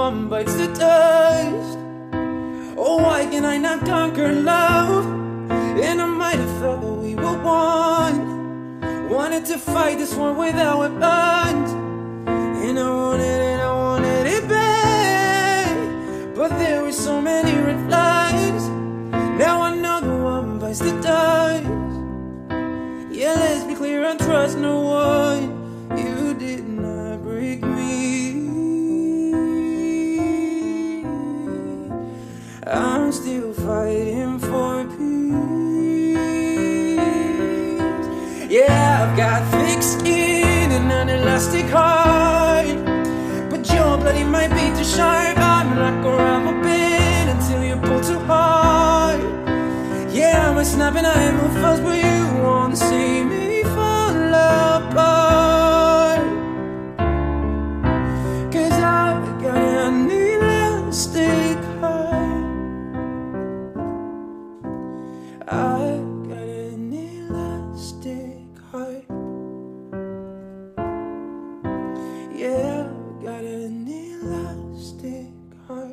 one bites the dust. Oh, why can I not conquer love? And I might have felt that we were one. Wanted to fight this war without weapons. And I wanted it bad. But there were so many red flags. Now I know the one bites the dust. Yeah, let's be clear, I trust no one. You did not break me. I'm still fighting for peace. Yeah, I've got thick skin and an elastic heart, but your bloody might be too sharp. I'm like a rubber band until you pull too hard. Yeah, I'm a snap and I move fast, but you won't see me fall apart. 'Cause I've got an elastic heart. I've got an elastic heart. Yeah, I've got an elastic heart.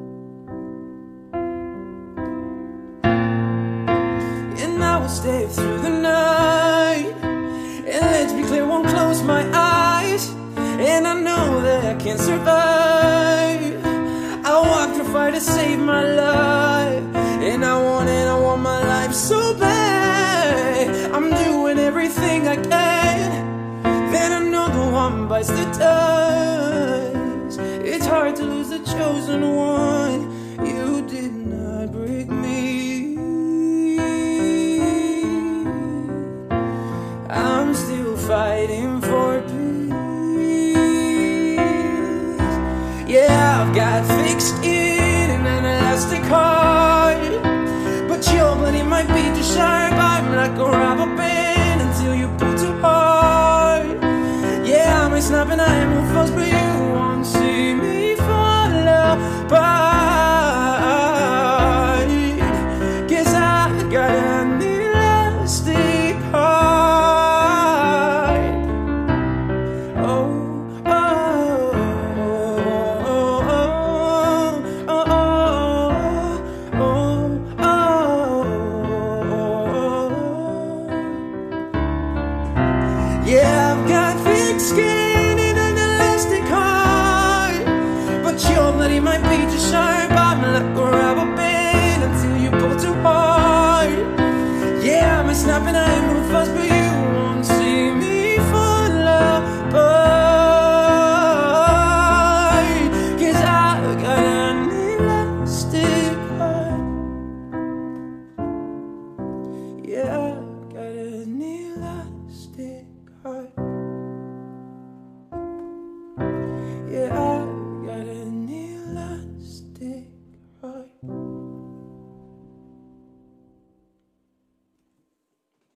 And I will stay through the night. And let's be clear, won't close my eyes. And I know that I can't survive. I walk through fire to save my life. And I want my life so bad. I'm doing everything I can. Then another one bites the dust. It's hard to lose the chosen one. You did not break me. I'm still fighting for peace. Yeah, I've got thick skin and an elastic heart, but your bloody might be too sharp. I'm like a rubber band until you pull too hard. Yeah, I'm a snap and I move fast, but you won't see me fall apart. 'Cause I got an elastic heart. Oh, oh, oh, oh, oh, oh, oh. Yeah, I've got thick skin and an elastic heart, but your bloody might be too sharp. I'm like a rubber band until you pull too hard. Yeah, I'm a snap and I move fast, but you won't see me fall apart. 'Cause I've got an elastic heart. Yeah.